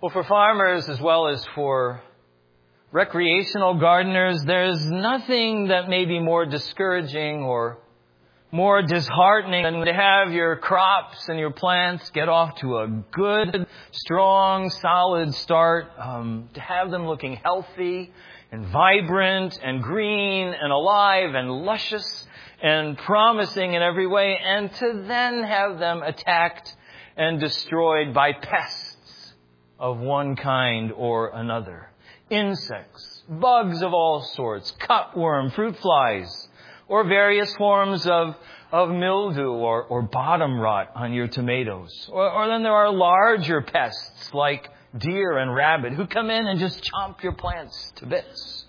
Well, for farmers as well as for recreational gardeners, there's nothing that may be more discouraging or more disheartening than to have your crops and your plants get off to a good, strong, solid start, to have them looking healthy and vibrant and green and alive and luscious and promising in every way, and to then have them attacked and destroyed by pests of one kind or another. Insects, bugs of all sorts, cutworm, fruit flies, or various forms of mildew or bottom rot on your tomatoes. Or then there are larger pests like deer and rabbit who come in and just chomp your plants to bits.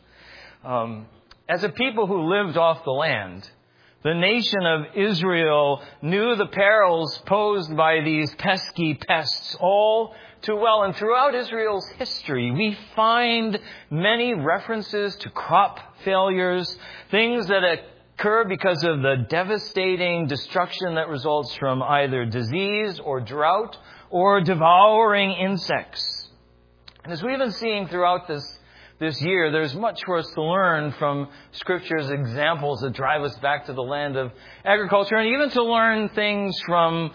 As a people who lived off the land, the nation of Israel knew the perils posed by these pesky pests all too well. And throughout Israel's history, we find many references to crop failures, things that occur because of the devastating destruction that results from either disease or drought or devouring insects. And as we've been seeing throughout this year, there's much for us to learn from Scripture's examples that drive us back to the land of agriculture, and even to learn things from,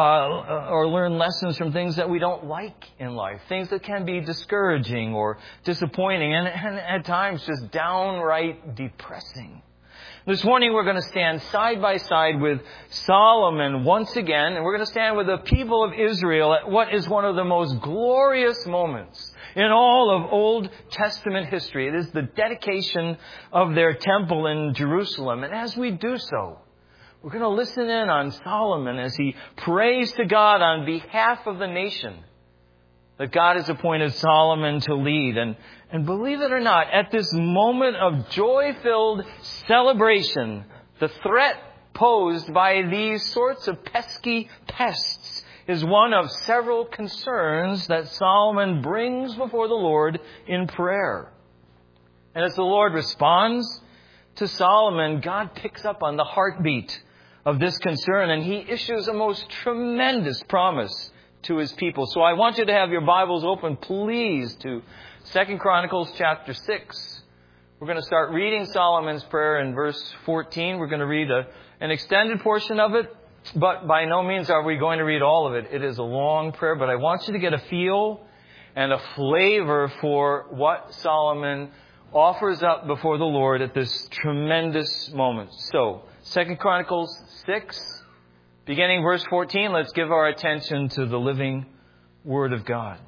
or learn lessons from things that we don't like in life, things that can be discouraging or disappointing, and at times just downright depressing. This morning we're going to stand side by side with Solomon once again, and we're going to stand with the people of Israel at what is one of the most glorious moments in all of Old Testament history. It is the dedication of their temple in Jerusalem. And as we do so, we're going to listen in on Solomon as he prays to God on behalf of the nation that God has appointed Solomon to lead. And believe it or not, at this moment of joy-filled celebration, the threat posed by these sorts of pesky pests is one of several concerns that Solomon brings before the Lord in prayer. And as the Lord responds to Solomon, God picks up on the heartbeat of this concern, and he issues a most tremendous promise to his people. So I want you to have your Bibles open, please, to 2 Chronicles chapter 6. We're going to start reading Solomon's prayer in verse 14. We're going to read an extended portion of it, but by no means are we going to read all of it. It is a long prayer, but I want you to get a feel and a flavor for what Solomon offers up before the Lord at this tremendous moment. So, 2 Chronicles 6, beginning verse 14, let's give our attention to the living Word of God.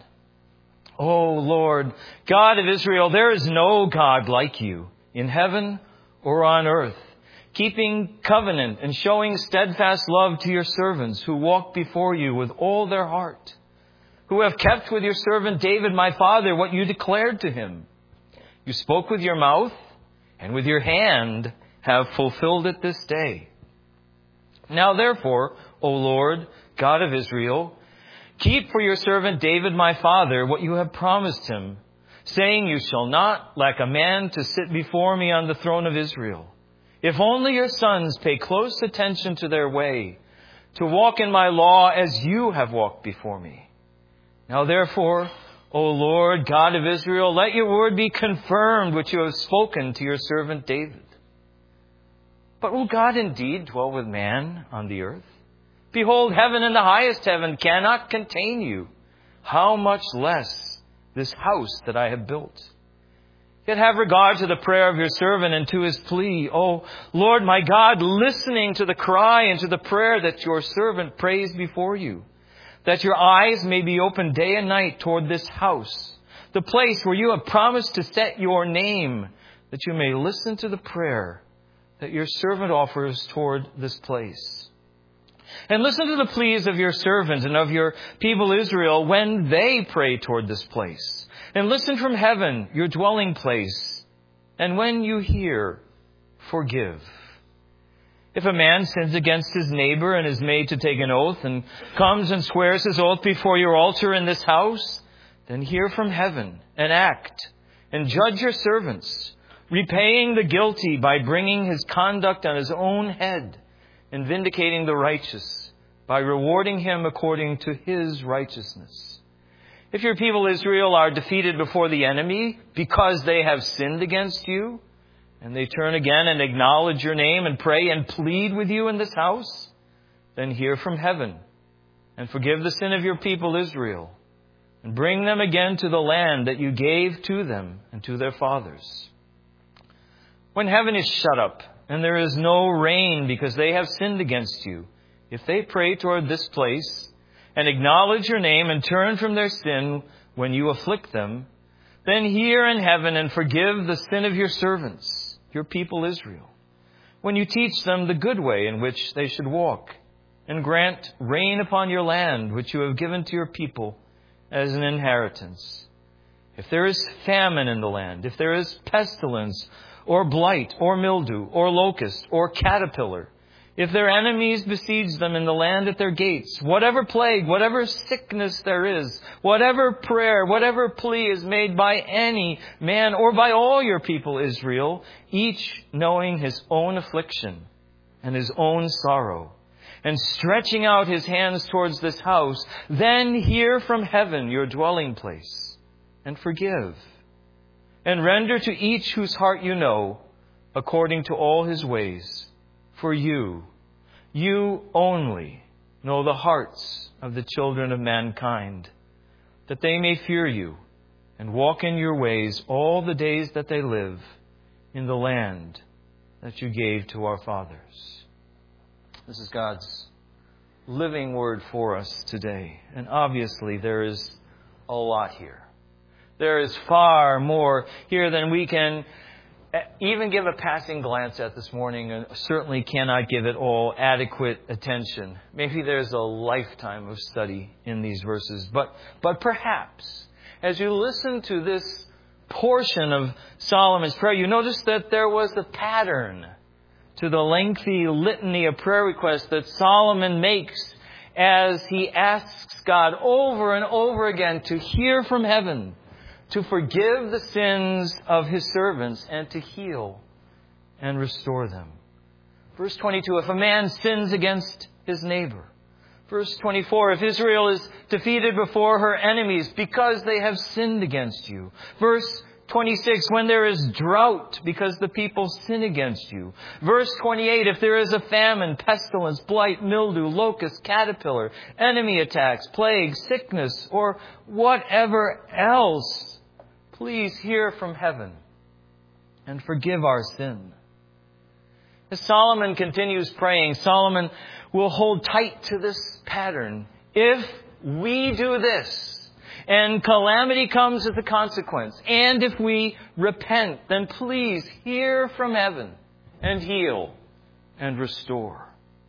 O Lord, God of Israel, there is no God like you in heaven or on earth, keeping covenant and showing steadfast love to your servants who walk before you with all their heart, who have kept with your servant David my father what you declared to him. You spoke with your mouth, and with your hand have fulfilled it this day. Now therefore, O Lord, God of Israel, keep for your servant David my father what you have promised him, saying, you shall not lack a man to sit before me on the throne of Israel. If only your sons pay close attention to their way, to walk in my law as you have walked before me. Now therefore, O Lord, God of Israel, let your word be confirmed which you have spoken to your servant David. But will God indeed dwell with man on the earth? Behold, heaven and the highest heaven cannot contain you. How much less this house that I have built? Yet have regard to the prayer of your servant and to his plea. O Lord my God, listening to the cry and to the prayer that your servant prays before you, that your eyes may be open day and night toward this house, the place where you have promised to set your name, that you may listen to the prayer that your servant offers toward this place. And listen to the pleas of your servant and of your people Israel when they pray toward this place. And listen from heaven, your dwelling place. And when you hear, forgive. If a man sins against his neighbor and is made to take an oath and comes and swears his oath before your altar in this house, then hear from heaven and act and judge your servants, repaying the guilty by bringing his conduct on his own head and vindicating the righteous by rewarding him according to his righteousness. If your people Israel are defeated before the enemy because they have sinned against you, and they turn again and acknowledge your name and pray and plead with you in this house, then hear from heaven and forgive the sin of your people Israel, and bring them again to the land that you gave to them and to their fathers. When heaven is shut up and there is no rain because they have sinned against you, if they pray toward this place and acknowledge your name and turn from their sin when you afflict them, then hear in heaven and forgive the sin of your servants, your people Israel, when you teach them the good way in which they should walk, and grant rain upon your land, which you have given to your people as an inheritance. If there is famine in the land, if there is pestilence, or blight, or mildew, or locust, or caterpillar, if their enemies besiege them in the land at their gates, whatever plague, whatever sickness there is, whatever prayer, whatever plea is made by any man or by all your people Israel, each knowing his own affliction and his own sorrow, and stretching out his hands towards this house, then hear from heaven your dwelling place, and forgive, and render to each whose heart you know, according to all his ways. For you only know the hearts of the children of mankind, that they may fear you and walk in your ways all the days that they live in the land that you gave to our fathers. This is God's living word for us today. And obviously there is a lot here. There is far more here than we can even give a passing glance at this morning, and certainly cannot give it all adequate attention. Maybe there's a lifetime of study in these verses. But perhaps, as you listen to this portion of Solomon's prayer, you notice that there was a pattern to the lengthy litany of prayer requests that Solomon makes as he asks God over and over again to hear from heaven, to forgive the sins of his servants, and to heal and restore them. Verse 22, if a man sins against his neighbor. Verse 24, if Israel is defeated before her enemies because they have sinned against you. Verse 26, when there is drought because the people sin against you. Verse 28, if there is a famine, pestilence, blight, mildew, locust, caterpillar, enemy attacks, plague, sickness, or whatever else, please hear from heaven and forgive our sin. As Solomon continues praying, Solomon will hold tight to this pattern. If we do this, and calamity comes as a consequence, and if we repent, then please hear from heaven and heal and restore.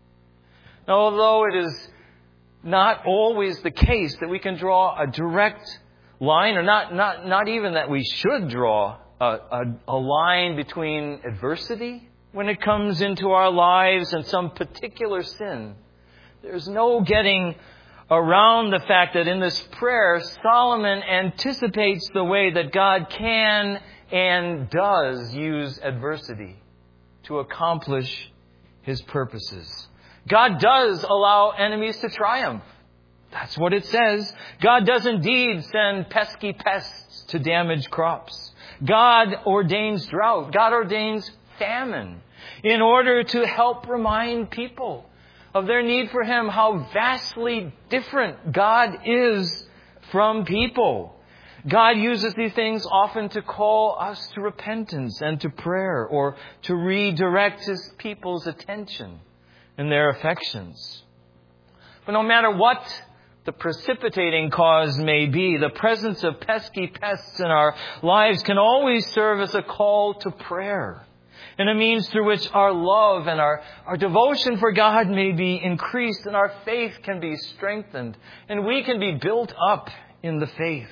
Now, although it is not always the case that we can draw a direct line, or not even that we should draw a line between adversity when it comes into our lives and some particular sin, there's no getting around the fact that in this prayer, Solomon anticipates the way that God can and does use adversity to accomplish his purposes. God does allow enemies to triumph. That's what it says. God does indeed send pesky pests to damage crops. God ordains drought. God ordains famine in order to help remind people of their need for him, how vastly different God is from people. God uses these things often to call us to repentance and to prayer, or to redirect his people's attention and their affections. But no matter what the precipitating cause may be, the presence of pesky pests in our lives can always serve as a call to prayer, and a means through which our love and our devotion for God may be increased, and our faith can be strengthened, and we can be built up in the faith.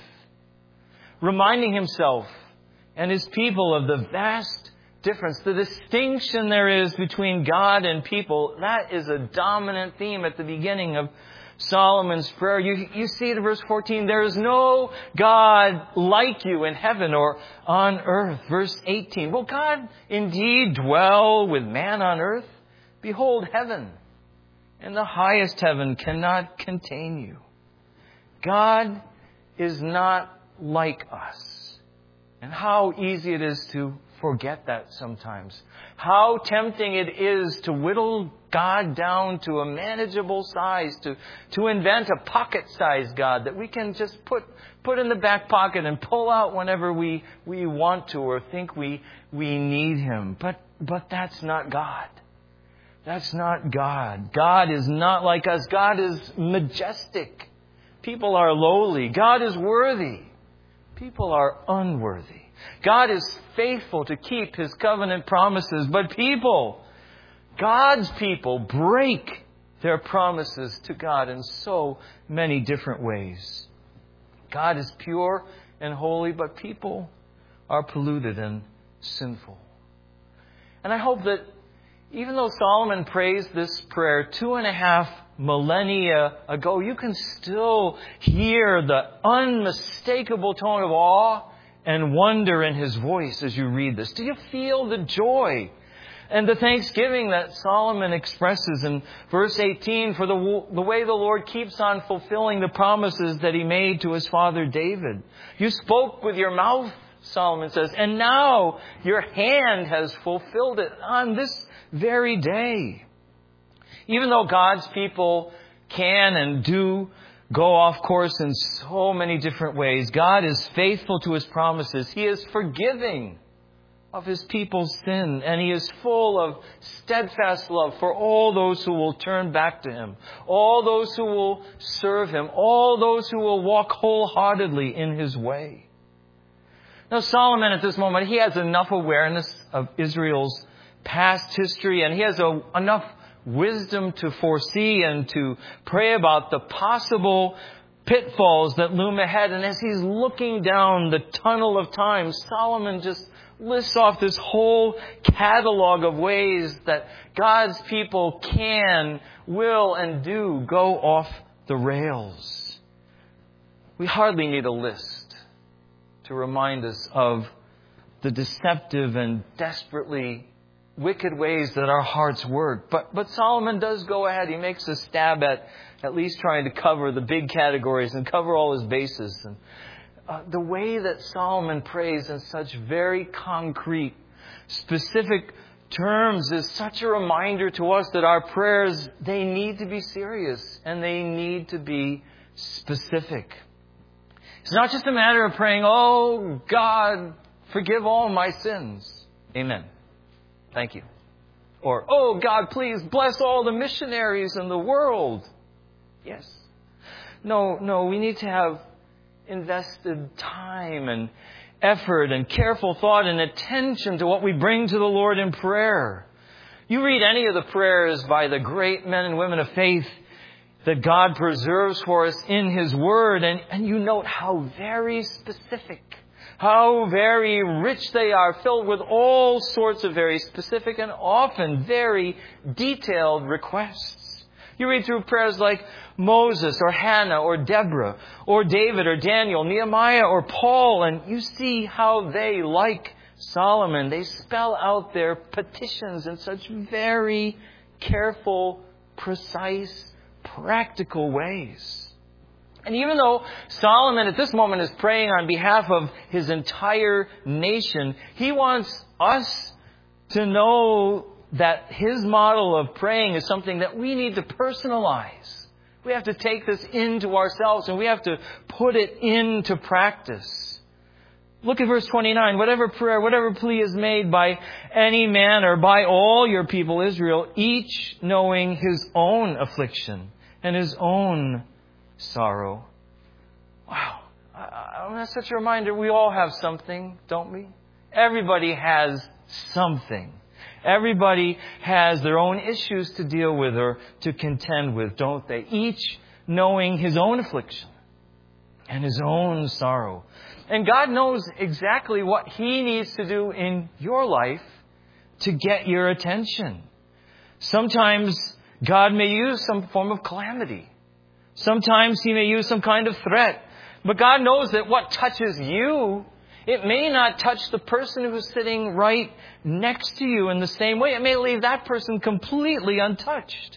Reminding himself and his people of the vast difference, the distinction there is between God and people, that is a dominant theme at the beginning of Solomon's prayer. You see it in verse 14, there is no God like you in heaven or on earth. Verse 18, will God indeed dwell with man on earth? Behold, heaven and the highest heaven cannot contain you. God is not like us. And how easy it is to forget that sometimes. How tempting it is to whittle God down to a manageable size, to invent a pocket-sized God that we can just put in the back pocket and pull out whenever we want to or think we need Him. But that's not God. That's not God. God is not like us. God is majestic. People are lowly. God is worthy. People are unworthy. God is faithful to keep His covenant promises, but God's people break their promises to God in so many different ways. God is pure and holy, but people are polluted and sinful. And I hope that even though Solomon prays this prayer 2.5 millennia ago, you can still hear the unmistakable tone of awe and wonder in his voice as you read this. Do you feel the joy and the thanksgiving that Solomon expresses in verse 18 for the way the Lord keeps on fulfilling the promises that He made to his father David? You spoke with your mouth, Solomon says, and now your hand has fulfilled it on this very day. Even though God's people can and do go off course in so many different ways, God is faithful to His promises. He is forgiving of His people's sin, and He is full of steadfast love for all those who will turn back to Him, all those who will serve Him, all those who will walk wholeheartedly in His way. Now, Solomon at this moment, he has enough awareness of Israel's past history, and he has enough wisdom to foresee and to pray about the possible pitfalls that loom ahead. And as he's looking down the tunnel of time, Solomon just lists off this whole catalog of ways that God's people can, will, and do go off the rails. We hardly need a list to remind us of the deceptive and desperately wicked ways that our hearts work. But Solomon does go ahead. He makes a stab at least trying to cover the big categories and cover all his bases. And the way that Solomon prays in such very concrete, specific terms is such a reminder to us that our prayers, they need to be serious and they need to be specific. It's not just a matter of praying, "Oh, God, forgive all my sins. Amen. Thank you." Or, "Oh, God, please bless all the missionaries in the world." Yes. No, we need to have invested time and effort and careful thought and attention to what we bring to the Lord in prayer. You read any of the prayers by the great men and women of faith that God preserves for us in His Word, and you note how very specific, how very rich they are, filled with all sorts of very specific and often very detailed requests. You read through prayers like Moses or Hannah or Deborah or David or Daniel, Nehemiah or Paul, and you see how they, like Solomon, they spell out their petitions in such very careful, precise, practical ways. And even though Solomon at this moment is praying on behalf of his entire nation, he wants us to know that his model of praying is something that we need to personalize. We have to take this into ourselves and we have to put it into practice. Look at verse 29. Whatever prayer, whatever plea is made by any man or by all your people Israel, each knowing his own affliction and his own sorrow. Wow. That's such a reminder. We all have something, don't we? Everybody has something. Everybody has their own issues to deal with or to contend with, don't they? Each knowing his own affliction and his own sorrow. And God knows exactly what He needs to do in your life to get your attention. Sometimes God may use some form of calamity. Sometimes He may use some kind of threat. But God knows that what touches you, it may not touch the person who's sitting right next to you in the same way. It may leave that person completely untouched.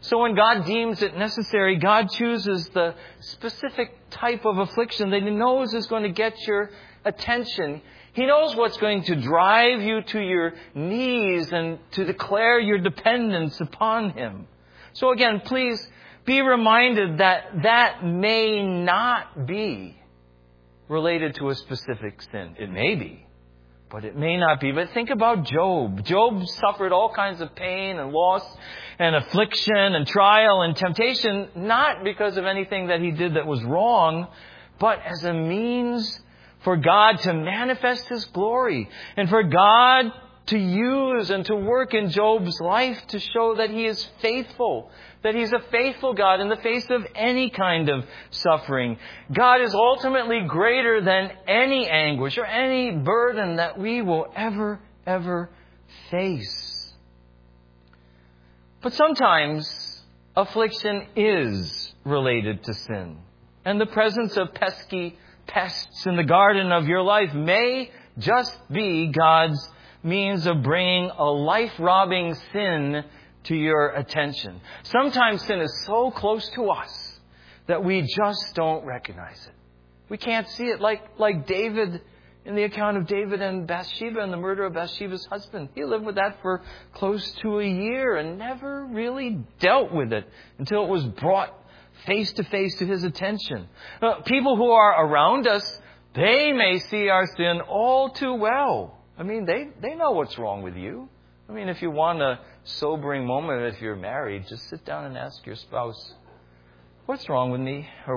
So when God deems it necessary, God chooses the specific type of affliction that He knows is going to get your attention. He knows what's going to drive you to your knees and to declare your dependence upon Him. So again, please be reminded that that may not be related to a specific sin. It may be, but it may not be. But think about Job. Job suffered all kinds of pain and loss and affliction and trial and temptation, not because of anything that he did that was wrong, but as a means for God to manifest His glory and for God to use and to work in Job's life to show that He is faithful, that He's a faithful God in the face of any kind of suffering. God is ultimately greater than any anguish or any burden that we will ever face. But sometimes affliction is related to sin. And the presence of pesky pests in the garden of your life may just be God's means of bringing a life-robbing sin to your attention. Sometimes sin is so close to us that we just don't recognize it. We can't see it, like David in the account of David and Bathsheba and the murder of Bathsheba's husband. He lived with that for close to a year and never really dealt with it until it was brought face to face to his attention. People who are around us, they may see our sin all too well. I mean, they know what's wrong with you. I mean, if you want a sobering moment, if you're married, just sit down and ask your spouse, what's wrong with me? Or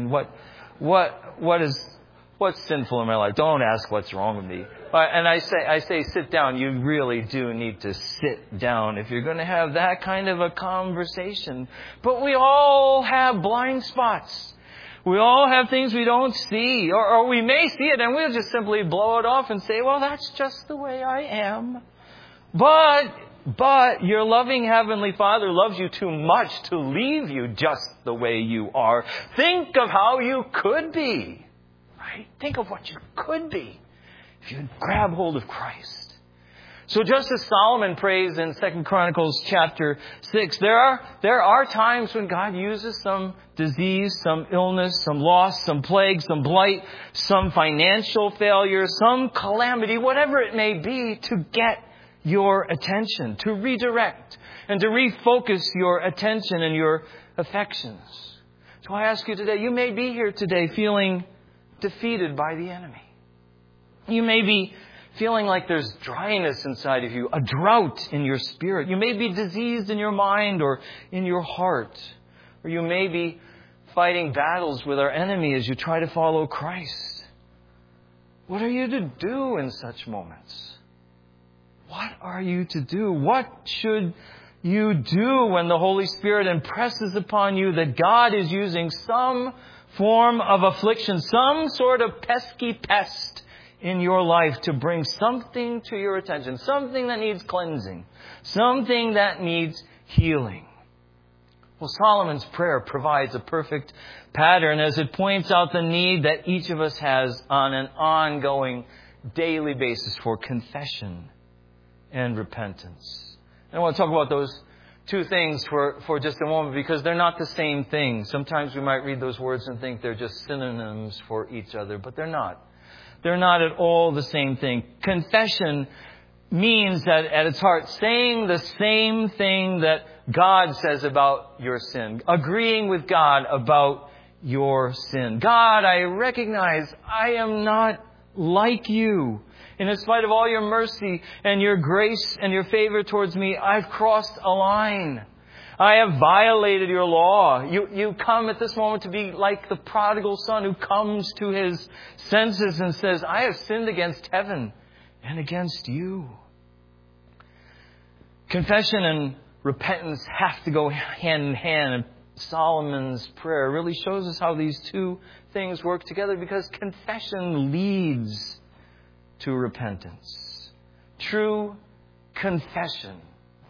what's sinful in my life? Don't ask what's wrong with me. And I say sit down. You really do need to sit down if you're going to have that kind of a conversation. But we all have blind spots. We all have things we don't see, or we may see it and we'll just simply blow it off and say, well, that's just the way I am. But your loving Heavenly Father loves you too much to leave you just the way you are. Think of how you could be, right? Think of what you could be if you grab hold of Christ. So just as Solomon prays in 2 Chronicles chapter 6, there are times when God uses some disease, some illness, some loss, some plague, some blight, some financial failure, some calamity, whatever it may be, to get your attention, to redirect and to refocus your attention and your affections. So I ask you today, you may be here today feeling defeated by the enemy. You may be feeling like there's dryness inside of you, a drought in your spirit. You may be diseased in your mind or in your heart. Or you may be fighting battles with our enemy as you try to follow Christ. What are you to do in such moments? What are you to do? What should you do when the Holy Spirit impresses upon you that God is using some form of affliction, some sort of pesky pest in your life to bring something to your attention, something that needs cleansing, something that needs healing? Well, Solomon's prayer provides a perfect pattern as it points out the need that each of us has on an ongoing daily basis for confession and repentance. And I want to talk about those two things for just a moment because they're not the same thing. Sometimes we might read those words and think they're just synonyms for each other, but they're not. They're not at all the same thing. Confession means that at its heart, saying the same thing that God says about your sin. Agreeing with God about your sin. God, I recognize I am not like you. And in spite of all your mercy and your grace and your favor towards me, I've crossed a line. I have violated your law. You come at this moment to be like the prodigal son who comes to his senses and says, I have sinned against heaven and against you. Confession and repentance have to go hand in hand. And Solomon's prayer really shows us how these two things work together because confession leads to repentance. True confession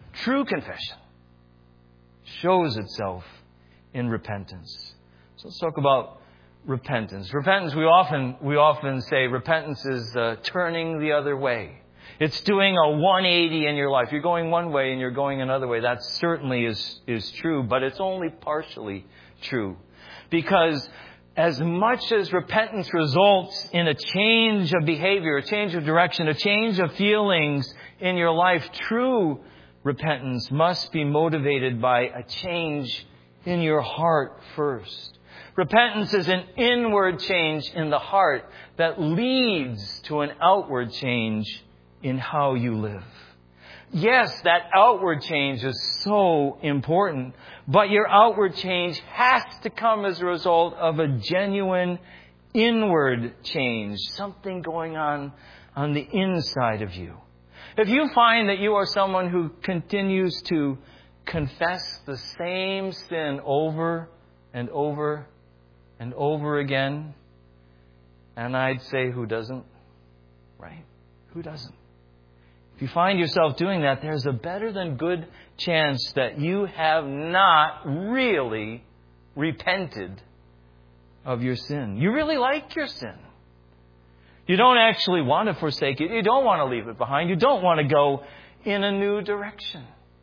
shows itself in repentance. So let's talk about repentance. Repentance, we often say repentance is turning the other way. It's doing a 180 in your life. You're going one way and you're going another way. That certainly is true, but it's only partially true. Because as much as repentance results in a change of behavior, a change of direction, a change of feelings in your life, true repentance must be motivated by a change in your heart first. Repentance is an inward change in the heart that leads to an outward change in how you live. Yes, that outward change is so important, but your outward change has to come as a result of a genuine inward change, something going on the inside of you. If you find that you are someone who continues to confess the same sin over and over and over again, and I'd say, who doesn't? Right? Who doesn't? If you find yourself doing that, there's a better than good chance that you have not really repented of your sin. You really like your sin. You don't actually want to forsake it. You don't want to leave it behind. You don't want to go in a new direction.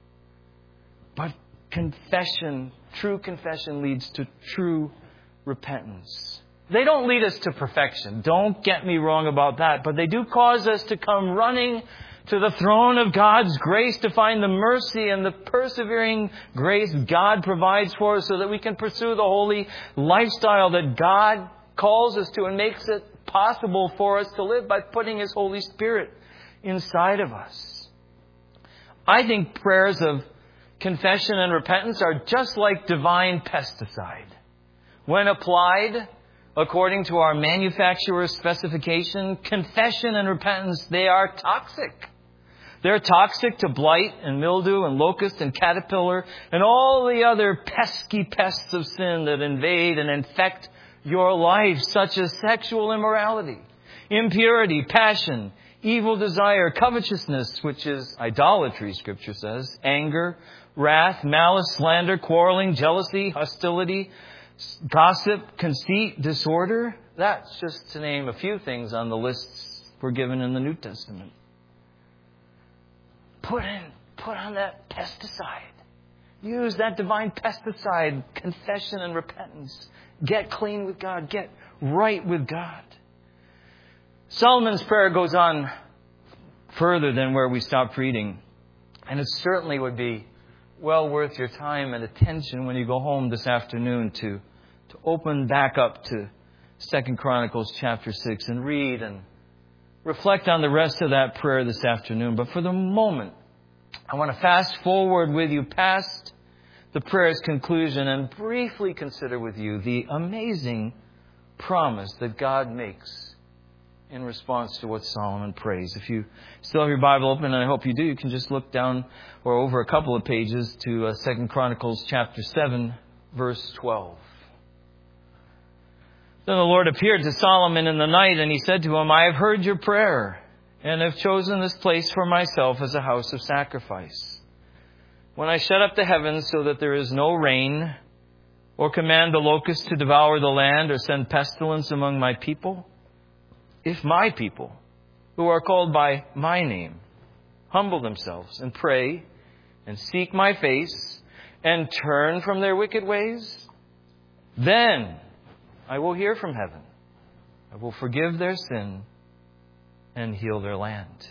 But confession, true confession, leads to true repentance. They don't lead us to perfection. Don't get me wrong about that. But they do cause us to come running to the throne of God's grace to find the mercy and the persevering grace God provides for us so that we can pursue the holy lifestyle that God calls us to and makes it possible for us to live by putting His Holy Spirit inside of us. I think prayers of confession and repentance are just like divine pesticide. When applied according to our manufacturer's specification, confession and repentance, they are toxic. They're toxic to blight and mildew and locust and caterpillar and all the other pesky pests of sin that invade and infect your life, such as sexual immorality, impurity, passion, evil desire, covetousness, which is idolatry, Scripture says, anger, wrath, malice, slander, quarreling, jealousy, hostility, gossip, conceit, disorder. That's just to name a few things on the lists we're given in the New Testament. Put on that pesticide. Use that divine pesticide, confession and repentance. Get clean with God. Get right with God. Solomon's prayer goes on further than where we stopped reading. And it certainly would be well worth your time and attention when you go home this afternoon to open back up to 2 Chronicles chapter 6 and read and reflect on the rest of that prayer this afternoon. But for the moment, I want to fast forward with you past the prayer's conclusion and briefly consider with you the amazing promise that God makes in response to what Solomon prays. If you still have your Bible open, and I hope you do, you can just look down or over a couple of pages to 2 Chronicles chapter 7, verse 12. Then the Lord appeared to Solomon in the night, and He said to him, I have heard your prayer, and have chosen this place for myself as a house of sacrifice. When I shut up the heavens so that there is no rain, or command the locusts to devour the land, or send pestilence among my people, if my people, who are called by my name, humble themselves and pray and seek my face and turn from their wicked ways, then I will hear from heaven. I will forgive their sin and heal their land.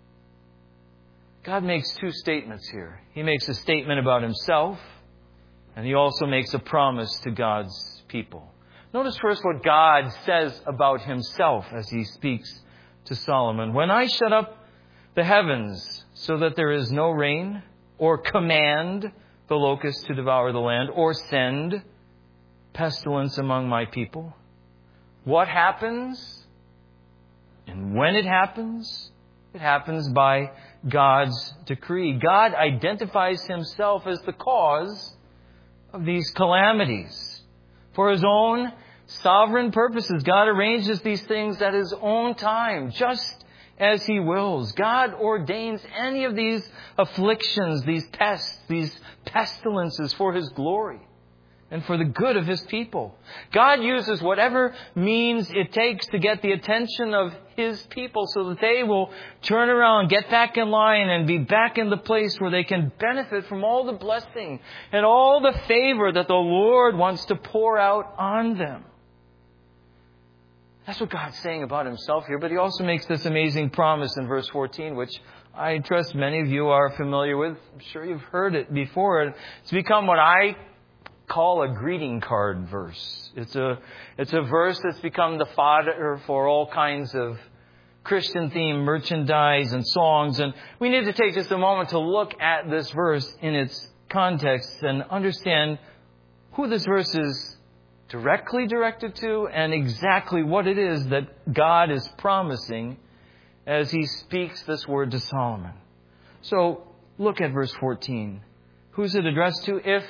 God makes two statements here. He makes a statement about Himself, and He also makes a promise to God's people. Notice first what God says about Himself as He speaks to Solomon. When I shut up the heavens so that there is no rain, or command the locusts to devour the land, or send pestilence among my people, what happens? And when it happens by God's decree. God identifies Himself as the cause of these calamities. For His own sovereign purposes, God arranges these things at His own time, just as He wills. God ordains any of these afflictions, these pests, these pestilences for His glory and for the good of His people. God uses whatever means it takes to get the attention of His people so that they will turn around, get back in line, and be back in the place where they can benefit from all the blessing and all the favor that the Lord wants to pour out on them. That's what God's saying about Himself here. But He also makes this amazing promise in verse 14, which I trust many of you are familiar with. I'm sure you've heard it before. It's become what I call a greeting card verse. It's a verse that's become the fodder for all kinds of Christian-themed merchandise and songs. And we need to take just a moment to look at this verse in its context and understand who this verse is directly directed to and exactly what it is that God is promising as He speaks this word to Solomon. So look at verse 14. Who's it addressed to? If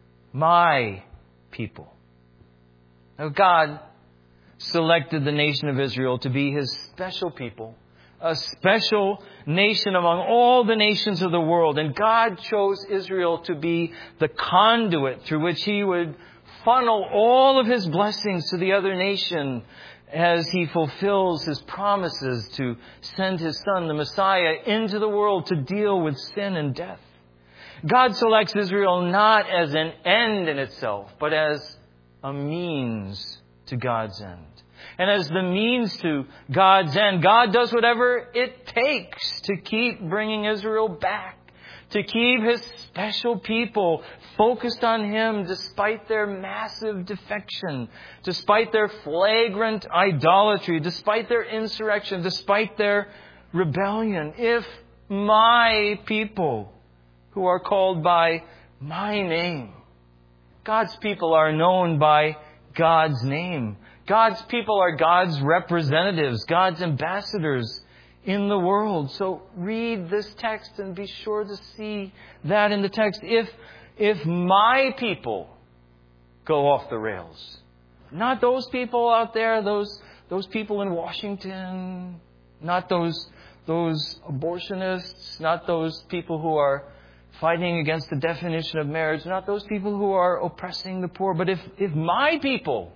my people. Now God selected the nation of Israel to be His special people, a special nation among all the nations of the world. And God chose Israel to be the conduit through which He would funnel all of His blessings to the other nation as He fulfills His promises to send His Son, the Messiah, into the world to deal with sin and death. God selects Israel not as an end in itself, but as a means to God's end. And as the means to God's end, God does whatever it takes to keep bringing Israel back, to keep His special people focused on Him despite their massive defection, despite their flagrant idolatry, despite their insurrection, despite their rebellion. If my people, who are called by my name. God's people are known by God's name. God's people are God's representatives, God's ambassadors in the world. So read this text and be sure to see that in the text. If my people go off the rails, not those people out there, those people in Washington, not those abortionists, not those people who are fighting against the definition of marriage, not those people who are oppressing the poor. But if my people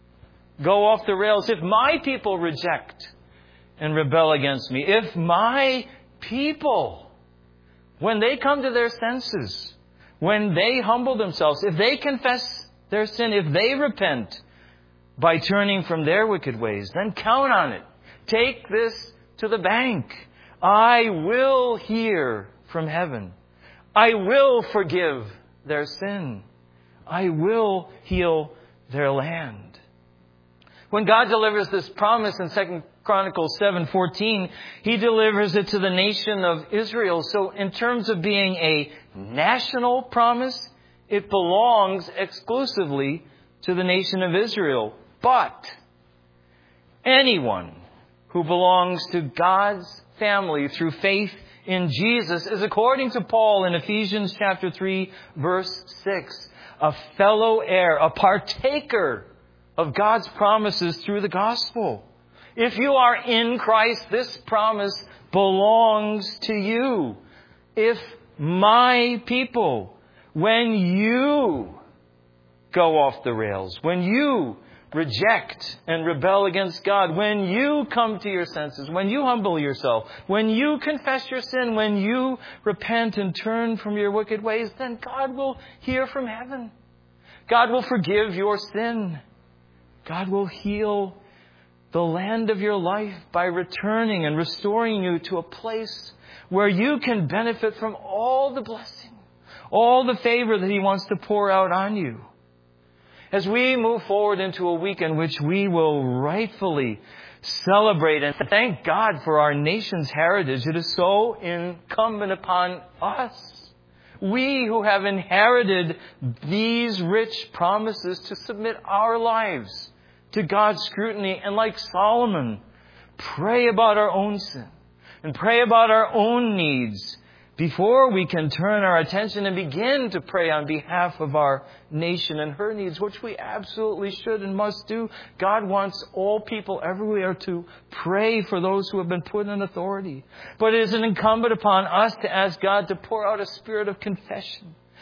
go off the rails, if my people reject and rebel against me, if my people, when they come to their senses, when they humble themselves, if they confess their sin, if they repent by turning from their wicked ways, then count on it. Take this to the bank. I will hear from heaven. I will forgive their sin. I will heal their land. When God delivers this promise in 2 Chronicles 7:14, He delivers it to the nation of Israel. So in terms of being a national promise, it belongs exclusively to the nation of Israel. But anyone who belongs to God's family through faith in Jesus is, according to Paul in Ephesians chapter 3, verse 6, a fellow heir, a partaker of God's promises through the gospel. If you are in Christ, this promise belongs to you. If my people, when you go off the rails, when you reject and rebel against God, when you come to your senses, when you humble yourself, when you confess your sin, when you repent and turn from your wicked ways, then God will hear from heaven. God will forgive your sin. God will heal the land of your life by returning and restoring you to a place where you can benefit from all the blessing, all the favor that He wants to pour out on you. As we move forward into a week in which we will rightfully celebrate and thank God for our nation's heritage, it is so incumbent upon us, we who have inherited these rich promises, to submit our lives to God's scrutiny and, like Solomon, pray about our own sin and pray about our own needs before we can turn our attention and begin to pray on behalf of our nation and her needs, which we absolutely should and must do. God wants all people everywhere to pray for those who have been put in authority. But it is incumbent upon us to ask God to pour out a spirit of confession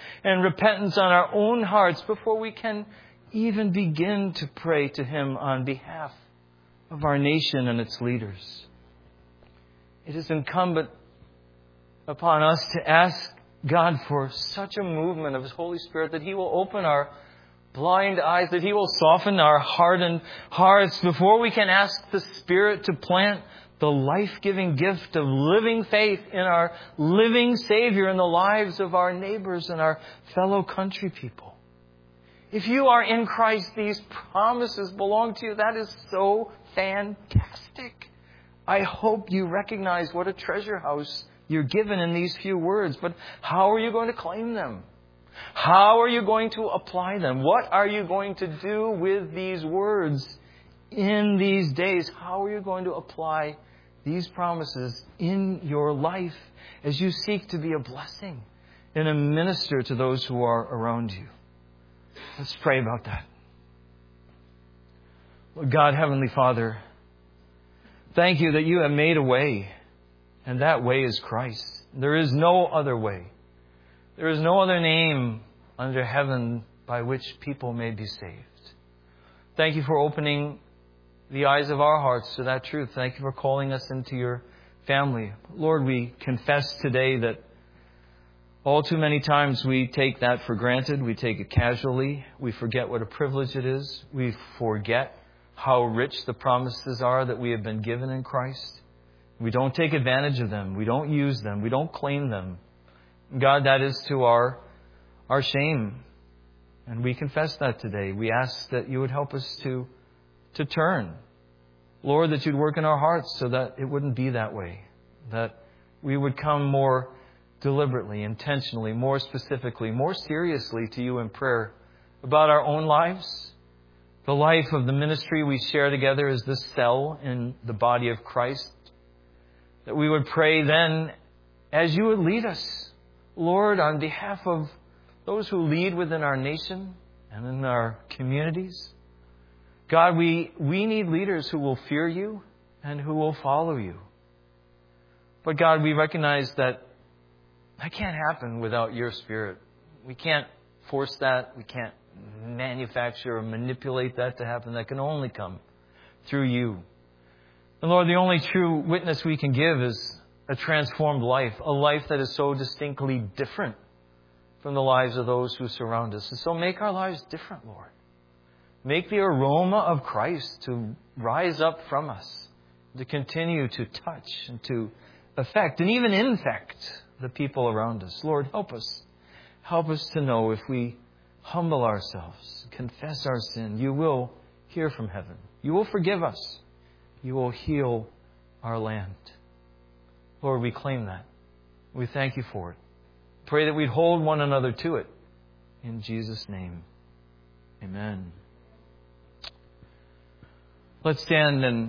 and repentance on our own hearts before we can even begin to pray to Him on behalf of our nation and its leaders. It is incumbent upon us to ask God for such a movement of His Holy Spirit that He will open our blind eyes, that He will soften our hardened hearts before we can ask the Spirit to plant the life-giving gift of living faith in our living Savior in the lives of our neighbors and our fellow country people. If you are in Christ, these promises belong to you. That is so fantastic. I hope you recognize what a treasure house you're given in these few words. But how are you going to claim them? How are you going to apply them? What are you going to do with these words in these days? How are you going to apply these promises in your life as you seek to be a blessing and a minister to those who are around you? Let's pray about that. Lord God, Heavenly Father, thank you that you have made a way, and that way is Christ. There is no other way. There is no other name under heaven by which people may be saved. Thank you for opening the eyes of our hearts to that truth. Thank you for calling us into your family. Lord, we confess today that all too many times we take that for granted. We take it casually. We forget what a privilege it is. We forget how rich the promises are that we have been given in Christ. We don't take advantage of them. We don't use them. We don't claim them. God, that is to our shame. And we confess that today. We ask that you would help us to turn. Lord, that you'd work in our hearts so that it wouldn't be that way. That we would come more deliberately, intentionally, more specifically, more seriously to you in prayer about our own lives. The life of the ministry we share together is this cell in the body of Christ. That we would pray then as you would lead us, Lord, on behalf of those who lead within our nation and in our communities. God, we need leaders who will fear you and who will follow you. But God, we recognize that can't happen without your Spirit. We can't force that. We can't manufacture or manipulate that to happen. That can only come through you. And Lord, the only true witness we can give is a transformed life, a life that is so distinctly different from the lives of those who surround us. And so make our lives different, Lord. Make the aroma of Christ to rise up from us, to continue to touch and to affect and even infect the people around us. Lord, help us. Help us to know if we humble ourselves, confess our sin, you will hear from heaven. You will forgive us. You will heal our land. Lord, we claim that. We thank you for it. Pray that we'd hold one another to it. In Jesus' name, amen. Let's stand and